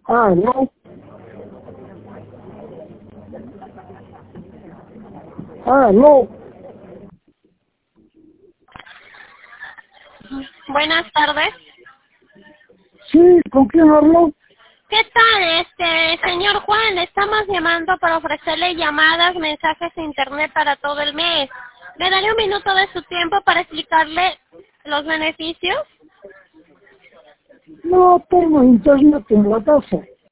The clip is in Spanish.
Aló. Aló. Buenas tardes. Sí, ¿con quién hablo? ¿Qué tal, señor Juan? Le estamos llamando para ofrecerle llamadas, mensajes de internet para todo el mes. ¿Le daré un minuto de su tiempo para explicarle los beneficios? No tengo internet en la casa.